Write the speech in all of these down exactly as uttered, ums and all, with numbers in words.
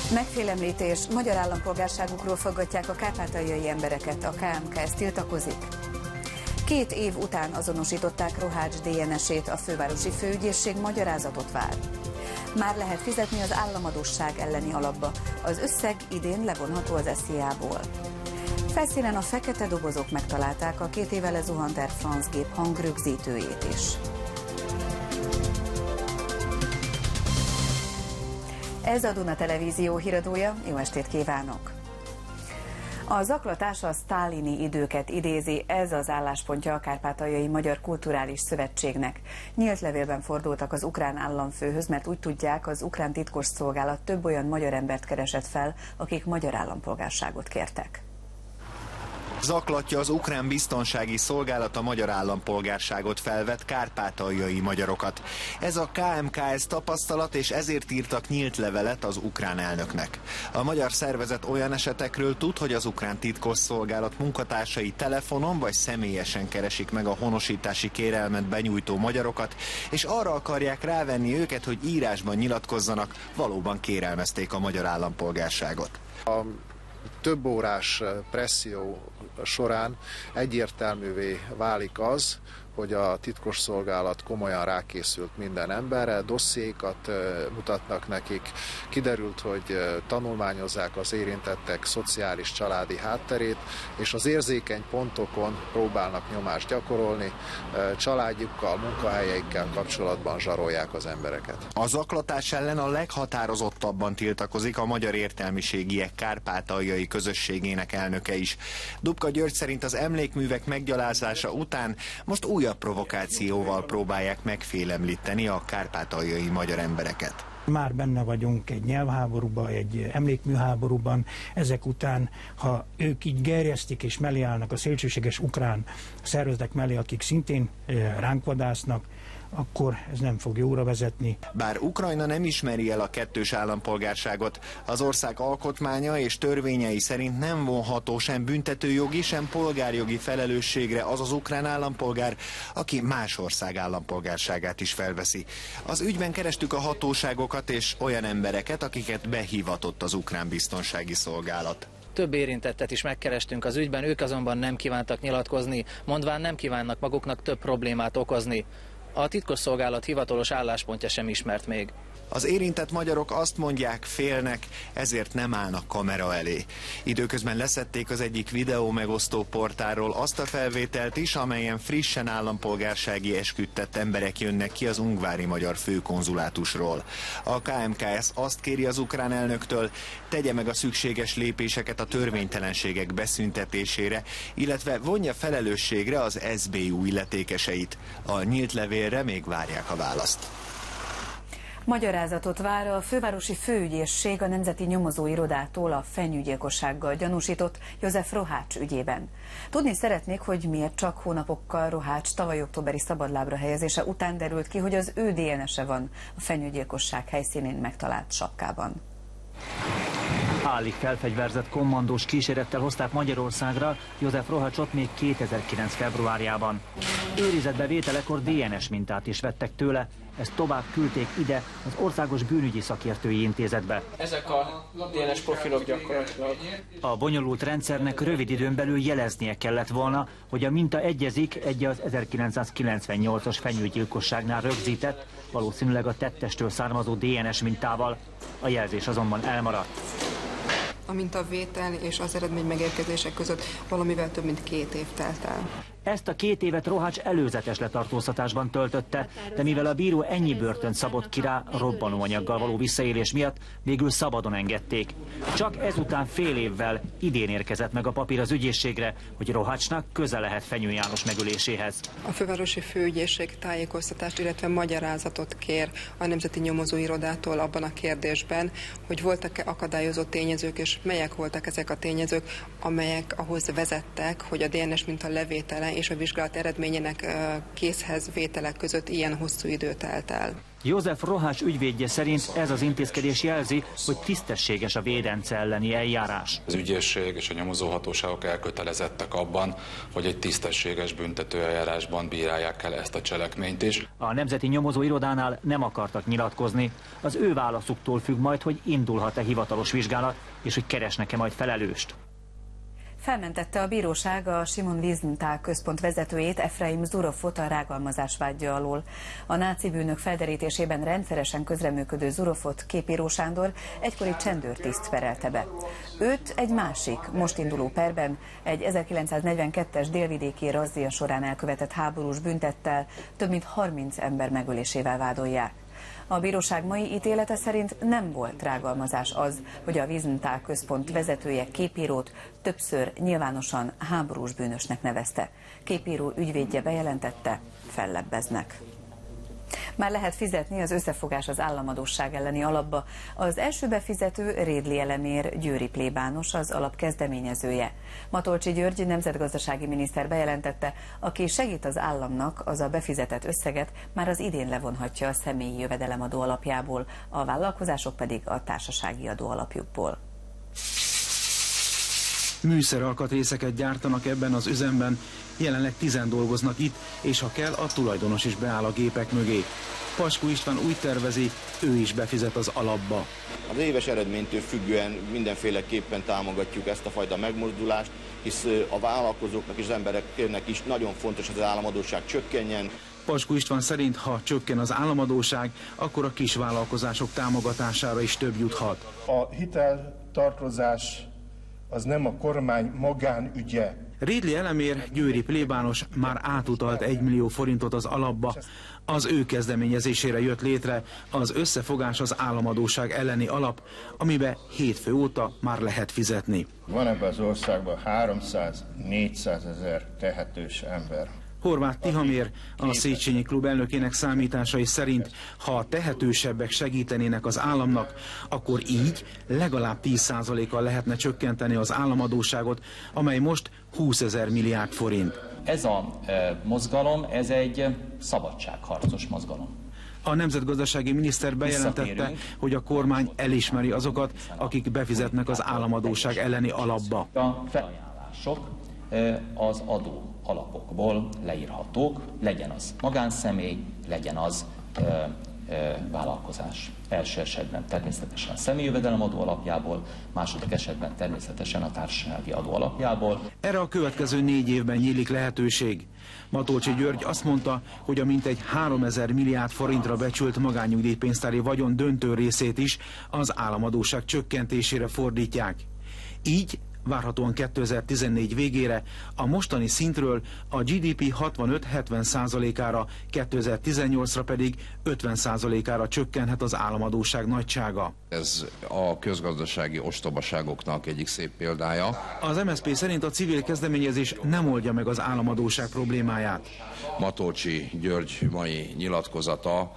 Megfélemlítés, magyar állampolgárságukról faggatják a kárpátaljai embereket, a ká em ká es tiltakozik. Két év után azonosították Rohács dé en es-ét, a fővárosi főügyészség magyarázatot vár. Már lehet fizetni az államadósság elleni alapba, az összeg idén levonható az es zé á-ból. Felszínen a fekete dobozok megtalálták a két éve lezuhant Air France gép hangrögzítőjét is. Ez a Duna Televízió híradója, jó estét kívánok! A zaklatás a sztálini időket idézi, ez az álláspontja a Kárpátaljai Magyar Kulturális Szövetségnek. Nyílt levélben fordultak az ukrán államfőhöz, mert úgy tudják, az ukrán titkosszolgálat több olyan magyar embert keresett fel, akik magyar állampolgárságot kértek. Zaklatja az ukrán biztonsági szolgálat a magyar állampolgárságot felvett kárpátaljai magyarokat. Ez a ká em ká es tapasztalat, és ezért írtak nyílt levelet az ukrán elnöknek. A magyar szervezet olyan esetekről tud, hogy az ukrán titkosszolgálat munkatársai telefonon vagy személyesen keresik meg a honosítási kérelmet benyújtó magyarokat, és arra akarják rávenni őket, hogy írásban nyilatkozzanak, valóban kérelmezték a magyar állampolgárságot. A több órás presszió során egyértelművé válik az, hogy a titkosszolgálat komolyan rákészült minden emberre, dossziékat mutatnak nekik, kiderült, hogy tanulmányozzák az érintettek szociális családi hátterét, és az érzékeny pontokon próbálnak nyomást gyakorolni, családjukkal, munkahelyeikkel kapcsolatban zsarolják az embereket. A zaklatás ellen a leghatározottabban tiltakozik a magyar értelmiségiek kárpátaljai közösségének elnöke is. Dubka György szerint az emlékművek meggyalázása után most új a provokációval próbálják megfélemlíteni a kárpátaljai magyar embereket. Már benne vagyunk egy nyelvháborúban, egy emlékműháborúban, ezek után, ha ők így gerjesztik és mellé állnak a szélsőséges ukrán szervezetek mellé, akik szintén ránk vadásznak, akkor ez nem fog jóra vezetni. Bár Ukrajna nem ismeri el a kettős állampolgárságot, az ország alkotmánya és törvényei szerint nem vonható sem büntetőjogi, sem polgárjogi felelősségre az az ukrán állampolgár, aki más ország állampolgárságát is felveszi. Az ügyben kerestük a hatóságokat és olyan embereket, akiket behivatott az ukrán biztonsági szolgálat. Több érintettet is megkerestünk az ügyben, ők azonban nem kívántak nyilatkozni, mondván nem kívánnak maguknak több problémát okozni. A titkosszolgálat hivatalos álláspontja sem ismert még. Az érintett magyarok azt mondják, félnek, ezért nem állnak kamera elé. Időközben leszették az egyik videó megosztó portálról azt a felvételt is, amelyen frissen állampolgársági esküt tett emberek jönnek ki az ungvári magyar főkonzulátusról. A ká em ká es azt kéri az ukrán elnöktől, tegye meg a szükséges lépéseket a törvénytelenségek beszüntetésére, illetve vonja felelősségre az es bé u illetékeseit. A nyílt levélre még várják a választ. Magyarázatot vár a fővárosi főügyészség a Nemzeti Nyomozóirodától a fenyőgyilkossággal gyanúsított József Rohács ügyében. Tudni szeretnék, hogy miért csak hónapokkal Rohács tavaly októberi szabadlábra helyezése után derült ki, hogy az ő dé en es-e van a fenyőgyilkosság helyszínén megtalált sapkában. Állig felfegyverzett kommandós kísérettel hozták Magyarországra József Rohácsot még kétezer-kilenc februárjában. Őrizetbe vételekor dé en es mintát is vettek tőle, ezt tovább küldték ide az Országos Bűnügyi Szakértői Intézetbe. Ezek a dé en es profilok gyakorlatilag. A bonyolult rendszernek rövid időn belül jeleznie kellett volna, hogy a minta egyezik egy az ezerkilencszázkilencvennyolcas fenyőgyilkosságnál rögzített, valószínűleg a tettestől származó dé en es mintával. A jelzés azonban elmaradt. A mintavétel és az eredmény megérkezések között valamivel több mint két év telt el. Ezt a két évet Rohács előzetes letartóztatásban töltötte, de mivel a bíró ennyi börtönt szabott ki rá robbanóanyaggal való visszaélés miatt, végül szabadon engedték. Csak ezután fél évvel idén érkezett meg a papír az ügyészségre, hogy Rohácsnak köze lehet Fenyő János megöléséhez. A fővárosi főügyészség tájékoztatást, illetve magyarázatot kér a Nemzeti Nyomozóirodától abban a kérdésben, hogy voltak-e akadályozott tényezők, és melyek voltak ezek a tényezők, amelyek ahhoz vezettek, hogy a dé en es minta levétele és a vizsgálat eredményének készhez vételek között ilyen hosszú idő telt el. József Rohács ügyvédje szerint ez az intézkedés jelzi, hogy tisztességes a védence elleni eljárás. Az ügyészség és a nyomozóhatóságok elkötelezettek abban, hogy egy tisztességes büntetőeljárásban bírálják el ezt a cselekményt is. A Nemzeti Nyomozóirodánál nem akartak nyilatkozni. Az ő válaszuktól függ majd, hogy indulhat-e hivatalos vizsgálat, és hogy keresnek-e majd felelőst. Felmentette a bíróság a Simon Wiesenthal központ vezetőjét, Efraim Zurofot a rágalmazás vádja alól. A náci bűnök felderítésében rendszeresen közreműködő Zurofot Képíró Sándor egykori csendőrtiszt perelte be. Őt egy másik, most induló perben egy ezerkilencszáznegyvenkettes délvidéki razzia során elkövetett háborús büntettel több mint harminc ember megölésével vádolják. A bíróság mai ítélete szerint nem volt rágalmazás az, hogy a Wiesenthal központ vezetője Képírót többször nyilvánosan háborús bűnösnek nevezte. Képíró ügyvédje bejelentette, fellebbeznek. Már lehet fizetni az összefogás az államadósság elleni alapba. Az első befizető Rédli Elemér győri plébános, az alap kezdeményezője. Matolcsy György nemzetgazdasági miniszter bejelentette, aki segít az államnak, az a befizetett összeget már az idén levonhatja a személyi jövedelemadó alapjából, a vállalkozások pedig a társasági adó alapjukból. Műszeralkatrészeket gyártanak ebben az üzemben, jelenleg tizen dolgoznak itt, és ha kell, a tulajdonos is beáll a gépek mögé. Paskó István úgy tervezi, ő is befizet az alapba. Az éves eredménytől függően mindenféleképpen támogatjuk ezt a fajta megmozdulást, hisz a vállalkozóknak és az embereknek is nagyon fontos, hogy az államadósság csökkenjen. Paskó István szerint, ha csökken az államadósság, akkor a kisvállalkozások támogatására is több juthat. A hiteltartozás az nem a kormány magánügye. Rédli Elemér győri plébános már átutalt egy millió forintot az alapba. Az ő kezdeményezésére jött létre az összefogás az államadósság elleni alap, amibe hétfő óta már lehet fizetni. Van ebben az országban háromszáz-négyszáz ezer tehetős ember. Horváth Tihamér, a Széchenyi Klub elnökének számításai szerint, ha a tehetősebbek segítenének az államnak, akkor így legalább tíz százalékkal lehetne csökkenteni az államadósságot, amely most húszezer milliárd forint. Ez a e, mozgalom, ez egy szabadságharcos mozgalom. A nemzetgazdasági miniszter bejelentette, hogy a kormány elismeri azokat, akik befizetnek az államadósság elleni alapba. A felajánlások e, az adó alapokból leírhatók, legyen az magánszemély, legyen az ö, ö, vállalkozás. Első esetben természetesen a személyi jövedelemadó alapjából, második esetben természetesen a társasági adó alapjából. Erre a következő négy évben nyílik lehetőség. Matolcsy György azt mondta, hogy a mintegy háromezer milliárd forintra becsült magánnyugdíjpénztári vagyon döntő részét is az államadósság csökkentésére fordítják. Így várhatóan kétezer-tizennégy végére a mostani szintről a gé dé pé hatvanöt-hetven százalékára, kétezer-tizennyolcra pedig ötven százalékára csökkenhet az államadósság nagysága. Ez a közgazdasági ostobaságoknak egyik szép példája. Az em es zé pé szerint a civil kezdeményezés nem oldja meg az államadósság problémáját. Matolcsy György mai nyilatkozata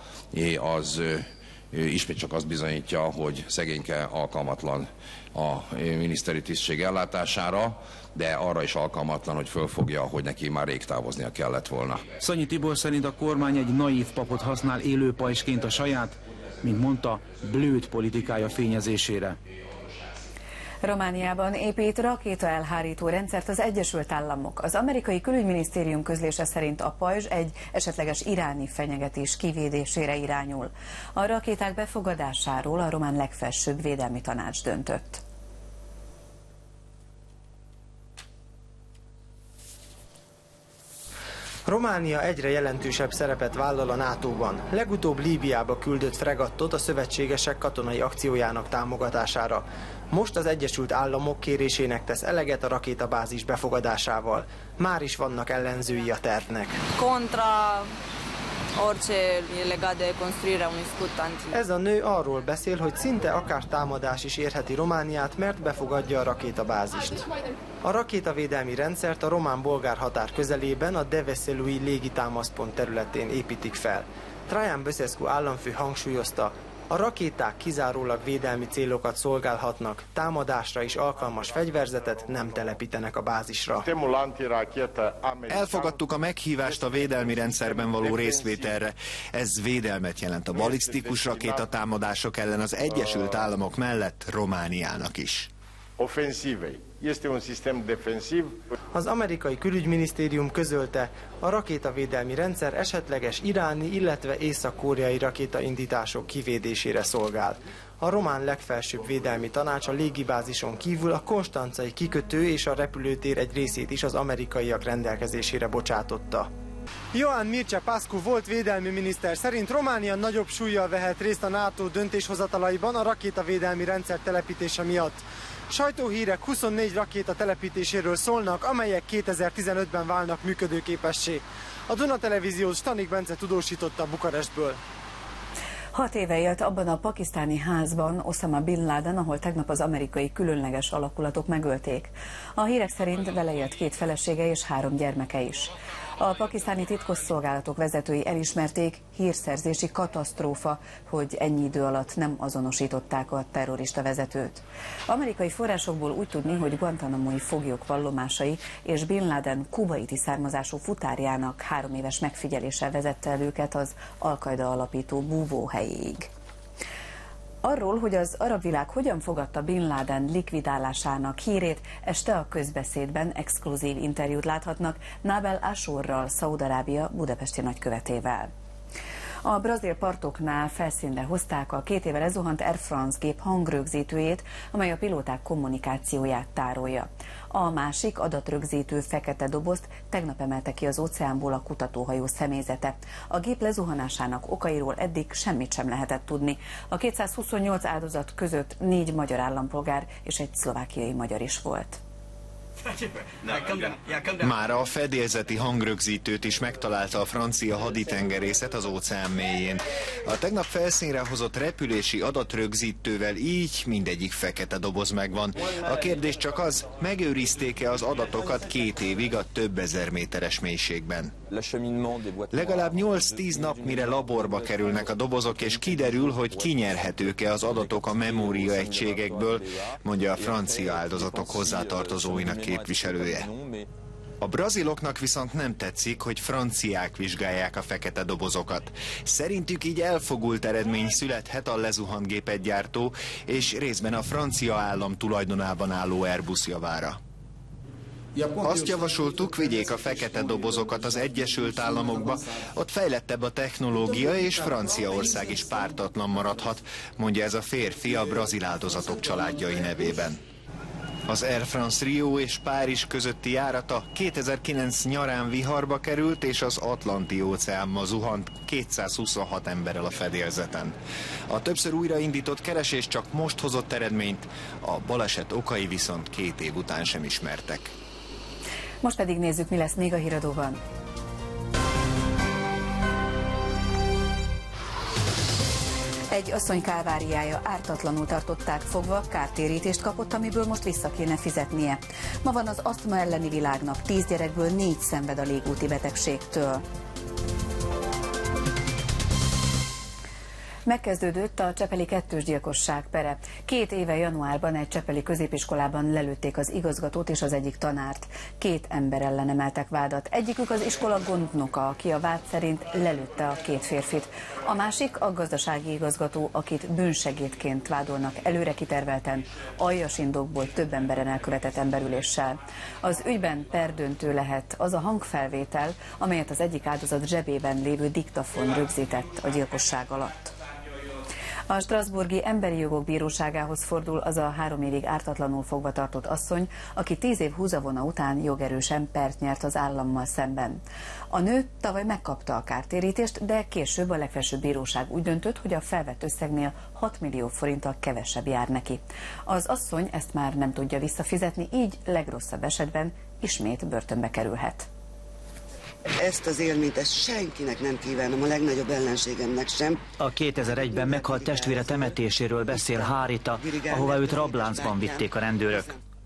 az ismét csak azt bizonyítja, hogy szegényke alkalmatlan a miniszteri tisztség ellátására, de arra is alkalmatlan, hogy fölfogja, hogy neki már rég távoznia kellett volna. Szanyi Tibor szerint a kormány egy naív papot használ élő pajsként a saját, mint mondta, blőd politikája fényezésére. Romániában épít rakétaelhárító rendszert az Egyesült Államok. Az amerikai külügyminisztérium közlése szerint a pajzs egy esetleges iráni fenyegetés kivédésére irányul. A rakéták befogadásáról a román legfelsőbb védelmi tanács döntött. Románia egyre jelentősebb szerepet vállal a nátóban. Legutóbb Líbiába küldött fregattot a szövetségesek katonai akciójának támogatására. Most az Egyesült Államok kérésének tesz eleget a rakétabázis befogadásával. Már is vannak ellenzői a tervnek. Kontra orice e legat de construirea unui scut anti. Ez a nő arról beszél, hogy szinte akár támadás is érheti Romániát, mert befogadja a rakétabázist. A rakétavédelmi rendszert a román-bolgár határ közelében a Deveselui légitámaszpont területén építik fel. Traian Băsescu államfő hangsúlyozta, A rakéták kizárólag védelmi célokat szolgálhatnak, támadásra is alkalmas fegyverzetet nem telepítenek a bázisra. Elfogadtuk a meghívást a védelmi rendszerben való részvételre. Ez védelmet jelent a balisztikus rakétatámadások ellen az Egyesült Államok mellett Romániának is. Az amerikai külügyminisztérium közölte, a rakétavédelmi rendszer esetleges iráni, illetve észak-koreai rakétaindítások kivédésére szolgál. A román legfelsőbb védelmi tanács a légibázison kívül a konstancai kikötő és a repülőtér egy részét is az amerikaiak rendelkezésére bocsátotta. Ioan Mircea Pascu volt védelmi miniszter szerint Románia nagyobb súllyal vehet részt a NATO döntéshozatalaiban a rakétavédelmi rendszer telepítése miatt. Sajtóhírek huszonnégy rakéta telepítéséről szólnak, amelyek kétezer-tizenötben válnak működőképessé. A Duna Televízió Stanik Bence tudósította Bukarestből. Hat éve élt abban a pakisztáni házban Osama Bin Laden, ahol tegnap az amerikai különleges alakulatok megölték. A hírek szerint vele élt két felesége és három gyermeke is. A pakisztáni titkosszolgálatok vezetői elismerték, hírszerzési katasztrófa, hogy ennyi idő alatt nem azonosították a terrorista vezetőt. Amerikai forrásokból úgy tudni, hogy guantanamoi foglyok vallomásai és Bin Laden kubaiti származású futárjának három éves megfigyeléssel vezette el őket az Al-Qaida alapító búvóhelyéig. Arról, hogy az arab világ hogyan fogadta Bin Laden likvidálásának hírét, este a Közbeszédben exkluzív interjút láthatnak Nabel Ashurral, Szaúd-Arábia budapesti nagykövetével. A brazil partoknál felszínre hozták a két éve lezuhant Air France gép hangrögzítőjét, amely a pilóták kommunikációját tárolja. A másik adatrögzítő fekete dobozt tegnap emelte ki az óceánból a kutatóhajó személyzete. A gép lezuhanásának okairól eddig semmit sem lehetett tudni. A kétszázhuszonnyolc áldozat között négy magyar állampolgár és egy szlovákiai magyar is volt. Mára a fedélzeti hangrögzítőt is megtalálta a francia haditengerészet az óceán mélyén. A tegnap felszínre hozott repülési adatrögzítővel így mindegyik fekete doboz megvan. A kérdés csak az, megőrizték-e az adatokat két évig a több ezer méteres mélységben. Legalább nyolc-tíz nap, mire laborba kerülnek a dobozok, és kiderül, hogy kinyerhetők-e az adatok a memória egységekből, mondja a francia áldozatok hozzátartozóinak képviselője. A braziloknak viszont nem tetszik, hogy franciák vizsgálják a fekete dobozokat. Szerintük így elfogult eredmény születhet a lezuhant gépegyártó és részben a francia állam tulajdonában álló Airbus javára. Azt javasoltuk, vigyék a fekete dobozokat az Egyesült Államokba, ott fejlettebb a technológia, és Franciaország is pártatlan maradhat, mondja ez a férfi a brazil áldozatok családjai nevében. Az Air France Rio és Párizs közötti járata kétezer-kilenc nyarán viharba került, és az Atlanti-óceánba zuhant kétszázhuszonhat emberrel a fedélzeten. A többször újraindított keresés csak most hozott eredményt, a baleset okai viszont két év után sem ismertek. Most pedig nézzük, mi lesz még a híradóban. Egy asszony kálváriája, ártatlanul tartották fogva, kártérítést kapott, amiből most vissza kéne fizetnie. Ma van az asztma elleni világnap, tíz gyerekből négy szenved a légúti betegségtől. Megkezdődött a csepeli kettős gyilkosság pere. Két éve januárban egy csepeli középiskolában lelőtték az igazgatót és az egyik tanárt. Két ember ellen emeltek vádat. Egyikük az iskola gondnoka, aki a vád szerint lelőtte a két férfit. A másik a gazdasági igazgató, akit bűnsegédként vádolnak előre kitervelten, aljas indokból több emberen elkövetett emberüléssel. Az ügyben perdöntő lehet az a hangfelvétel, amelyet az egyik áldozat zsebében lévő diktafon rögzített a gyilkosság alatt. A Strasbourgi Emberi Jogok Bíróságához fordul az a három évig ártatlanul fogva tartott asszony, aki tíz év húzavona után jogerősen pert nyert az állammal szemben. A nő tavaly megkapta a kártérítést, de később a legfelsőbb bíróság úgy döntött, hogy a felvett összegnél hat millió forinttal kevesebb jár neki. Az asszony ezt már nem tudja visszafizetni, így legrosszabb esetben ismét börtönbe kerülhet. Ezt az élményt, ezt senkinek nem kívánom, a legnagyobb ellenségemnek sem. A kétezer-egyben meghalt testvére temetéséről beszél Hárita, ahová őt rabláncban vitték a rendőrök.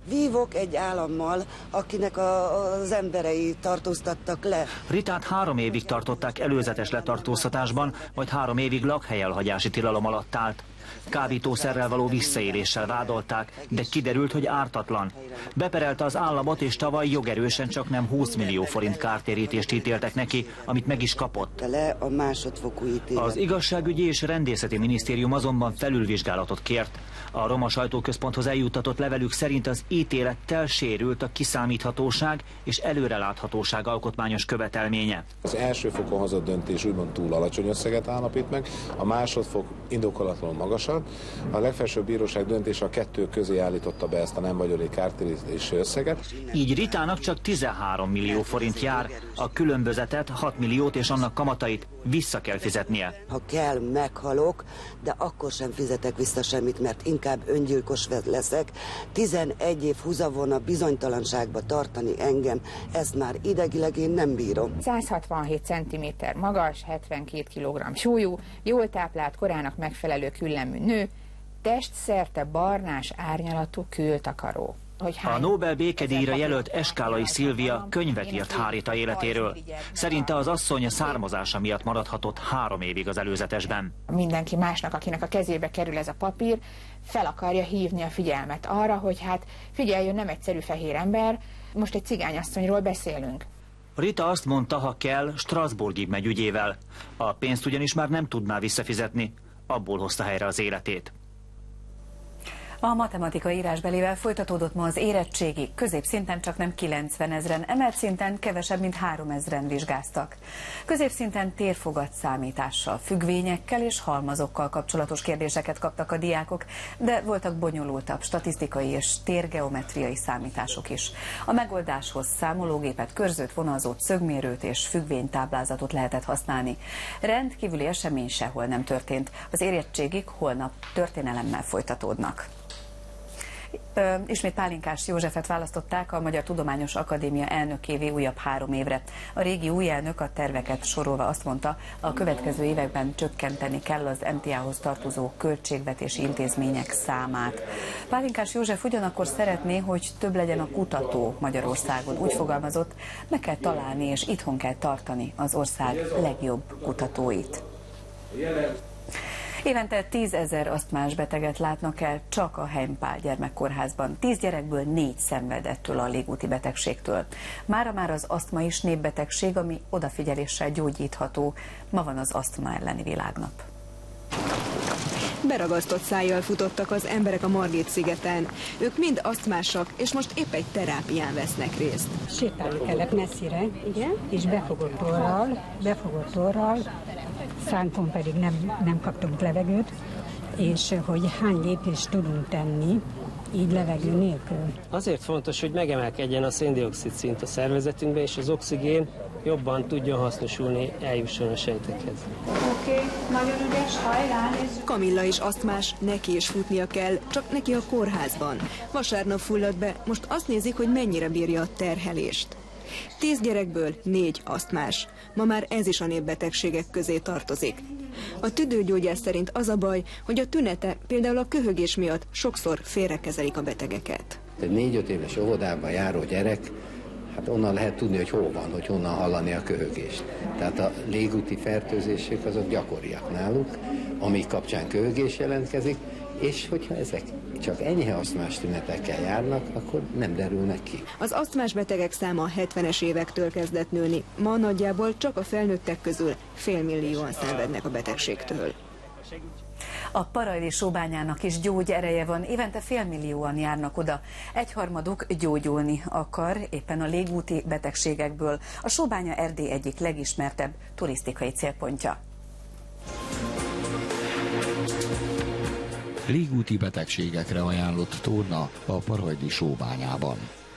Vívok egy állammal, akinek a, az emberei tartóztattak le. Ritát három évig tartották előzetes letartóztatásban, majd három évig lakhelyelhagyási tilalom alatt állt. Kábítószerrel való visszaéléssel vádolták, de kiderült, hogy ártatlan. Beperelte az államot, és tavaly jogerősen csaknem húsz millió forint kártérítést ítéltek neki, amit meg is kapott. Le a másodfokú ítélet. Az igazságügyi és rendészeti minisztérium azonban felülvizsgálatot kért. A Roma Sajtóközponthoz eljuttatott levelük szerint az ítélettel sérült a kiszámíthatóság és előreláthatóság alkotmányos követelménye. Az első fokon hozott döntés úgymond túl alacsony összeget állapít meg, a másodfok indokolatlanul magasat. A legfelsőbb bíróság döntése a kettő közé állította be ezt a nem vagyoni kártérítési összeget. Így Ritának csak tizenhárom millió forint jár, a különbözetet, hat milliót és annak kamatait vissza kell fizetnie. Ha kell, meghalok, de akkor sem fizetek vissza semmit, mert inkább öngyilkos leszek. tizenegy év húzavona bizonytalanságba tartani engem, ezt már idegileg én nem bírom. száz hatvanhét centiméter magas, hetvenkét kilogramm súlyú, jól táplált, korának megfelelő küllemű nő, testszerte barnás árnyalatú kültakaró. A Nobel békedíjra jelölt Eskálai Szilvia könyvet írt Hárita életéről. Szerinte az asszony származása miatt maradhatott három évig az előzetesben. Mindenki másnak, akinek a kezébe kerül ez a papír, fel akarja hívni a figyelmet arra, hogy hát figyeljön, nem egyszerű fehér ember, most egy cigányasszonyról beszélünk. Rita azt mondta, ha kell, Strasbourgig megy ügyével. A pénzt ugyanis már nem tudná visszafizetni, abból hozta helyre az életét. A matematika írásbelével folytatódott ma az érettségi, középszinten csak nem kilencvenezren, emelt szinten kevesebb, mint háromezren vizsgáztak. Középszinten térfogatszámítással, függvényekkel és halmazokkal kapcsolatos kérdéseket kaptak a diákok, de voltak bonyolultabb statisztikai és térgeometriai számítások is. A megoldáshoz számológépet, körzőt, vonalzót, szögmérőt és függvénytáblázatot lehetett használni. Rendkívüli esemény sehol nem történt. Az érettségik holnap történelemmel folytatódnak. Ö, ismét Pálinkás Józsefet választották a Magyar Tudományos Akadémia elnökévé újabb három évre. A régi új elnök a terveket sorolva azt mondta, a következő években csökkenteni kell az em té á-hoz tartozó költségvetési intézmények számát. Pálinkás József ugyanakkor szeretné, hogy több legyen a kutató Magyarországon. Úgy fogalmazott, meg kell találni és itthon kell tartani az ország legjobb kutatóit. Évente tízezer asztmás beteget látnak el csak a Heimpál gyermekkórházban. Tíz gyerekből négy szenved ettől a légúti betegségtől. Mára már az asztma is népbetegség, ami odafigyeléssel gyógyítható. Ma van az asztma elleni világnap. Beragasztott szájjal futottak az emberek a Margit-szigeten. Ők mind asztmásak, és most épp egy terápián vesznek részt. Sétálni kellett messzire, igen, és befogott orral, befogott orral, szánkon pedig nem, nem kaptunk levegőt, és hogy hány lépést tudunk tenni, így levegő nélkül. Azért fontos, hogy megemelkedjen a szén-dioxid szint a szervezetünkben, és az oxigén jobban tudjon hasznosulni, eljusson a sejtekhez. Oké, okay, nagyon ügyes, hajrá! Kamilla is asztmás, neki is futnia kell, csak neki a kórházban. Vasárnap fulladt be, most azt nézik, hogy mennyire bírja a terhelést. Tíz gyerekből négy asztmás. Ma már ez is a népbetegségek közé tartozik. A tüdőgyógyász szerint az a baj, hogy a tünete, például a köhögés miatt sokszor félrekezelik a betegeket. Egy négy-öt éves óvodában járó gyerek, hát onnan lehet tudni, hogy hol van, hogy honnan hallani a köhögést. Tehát a légúti fertőzések azok gyakoriak náluk, amik kapcsán köhögés jelentkezik, és hogyha ezek csak enyhe asztmás tünetekkel járnak, akkor nem derülnek ki. Az asztmás betegek száma a hetvenes évektől kezdett nőni. Ma nagyjából csak a felnőttek közül félmillióan szenvednek a betegségtől. A Parajdi sóbányának is gyógyereje van, évente félmillióan járnak oda. Egyharmaduk gyógyulni akar éppen a légúti betegségekből. A sóbánya Erdély egyik legismertebb turisztikai célpontja. Légúti betegségekre ajánlott torna a Parajdi sóbányában.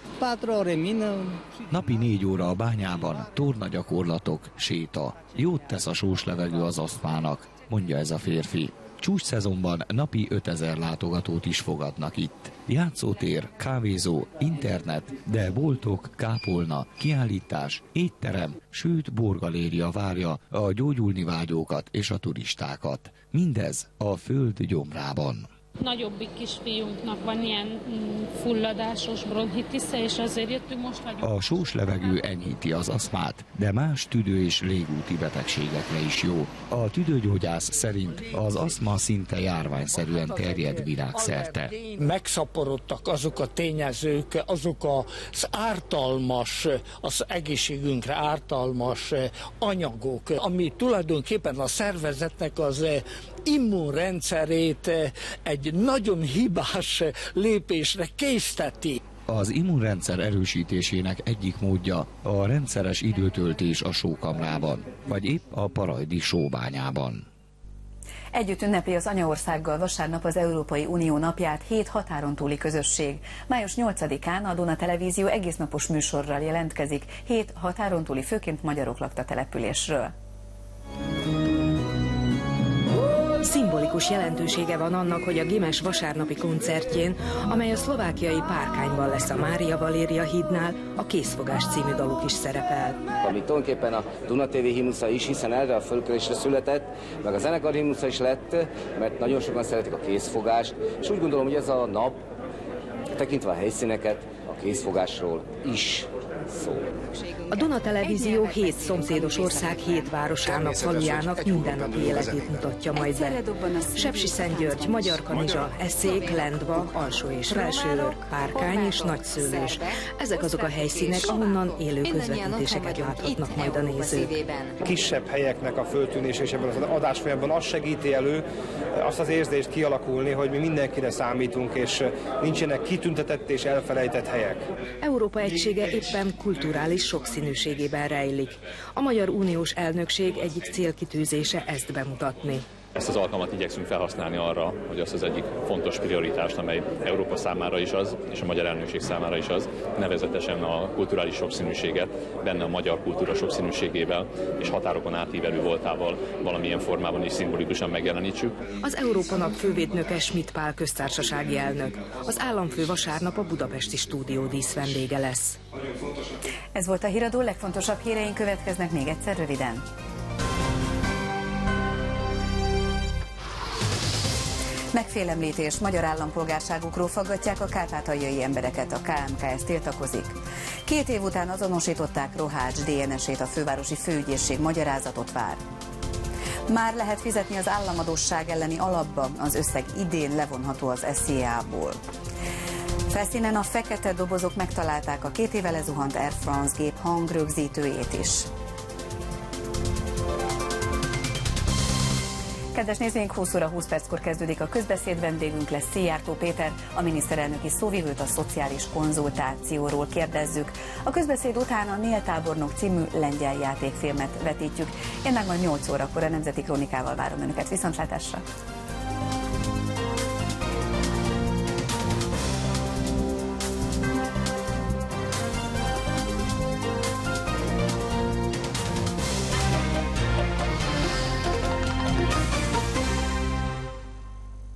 Napi négy óra a bányában, torna gyakorlatok, séta. Jót tesz a sós levegő az asztmának, mondja ez a férfi. Csúcsszezonban napi ötezer látogatót is fogadnak itt. Játszótér, kávézó, internet, de boltok, kápolna, kiállítás, étterem, sőt borgaléria várja a gyógyulni vágyókat és a turistákat. Mindez a föld gyomrában. Nagyobbik kisfiunknak van ilyen fulladásos bronchitisze, és azért jöttünk most nagyon... A sós levegő enyhíti az aszmát, de más tüdő- és légúti betegségekre is jó. A tüdőgyógyász szerint az aszma szinte járványszerűen terjed világszerte. Megszaporodtak azok a tényezők, azok az ártalmas, az egészségünkre ártalmas anyagok, ami tulajdonképpen a szervezetnek az immunrendszerét egy nagyon hibás lépésre készteti. Az immunrendszer erősítésének egyik módja a rendszeres időtöltés a sókamrában, vagy épp a parajdi sóbányában. Együtt ünnepli az anyaországgal vasárnap az Európai Unió napját hét határon túli közösség. május nyolcadikán a Duna Televízió egésznapos műsorral jelentkezik hét határon túli, főként magyarok lakta településről. Szimbolikus jelentősége van annak, hogy a Gimes vasárnapi koncertjén, amely a szlovákiai Párkányban lesz a Mária Valéria hídnál, a Készfogás című daluk is szerepel. Ami tulajdonképpen a Duna té vé himnusza is, hiszen erre a fölkérésre született, meg a zenekar himnusza is lett, mert nagyon sokan szeretik a készfogást, és úgy gondolom, hogy ez a nap, tekintve a helyszíneket, a készfogásról is szól. A Duna Televízió hét szomszédos ország hét városának, falujának mindennapi életét mutatja majd be. Sepsiszentgyörgy, Magyarkanizsa, Eszék, Lendva, Alsó és Felsőőr, Párkány és Nagyszőlős. Ezek azok a helyszínek, ahonnan élő közvetítéseket láthatnak majd a nézők. Kisebb helyeknek a föltűnése és ebben az adásfolyamban azt segíti elő, azt az érzést kialakulni, hogy mi mindenkire számítunk, és nincsenek kitüntetett és elfelejtett helyek. Európa egysége éppen kulturális sokszínűségében rejlik. A Magyar Uniós Elnökség egyik célkitűzése ezt bemutatni. Ezt az alkalmat igyekszünk felhasználni arra, hogy azt az egyik fontos prioritást, amely Európa számára is az, és a magyar elnökség számára is az, nevezetesen a kulturális sokszínűséget, benne a magyar kultúra sokszínűségével és határokon átívelő voltával valamilyen formában is szimbolikusan megjelenítsük. Az Európa Nap fővédnöke Schmidt Pál köztársasági elnök. Az államfő vasárnap a budapesti stúdió díszvendége lesz. Ez volt a híradó, legfontosabb híreink következnek még egyszer röviden. Megfélemlítés, magyar állampolgárságukról faggatják a kárpátaljai embereket, a ká em ká es tiltakozik. Két év után azonosították Rohács dé en esét, a fővárosi főügyészség magyarázatot vár. Már lehet fizetni az államadósság elleni alapba, az összeg idén levonható az es zé á-ból. Felszínen a fekete dobozok megtalálták a két éve lezuhant Air France gép hangrögzítőjét is. Kedves nézőink, húsz óra húsz perckor kezdődik a közbeszéd, vendégünk lesz Szijjártó Péter, a miniszterelnöki szóvivőt a szociális konzultációról kérdezzük. A közbeszéd után a Nél tábornok című lengyel játékfilmet vetítjük. Én meg majd nyolc órakor a Nemzeti Krónikával várom Önöket. Viszontlátásra!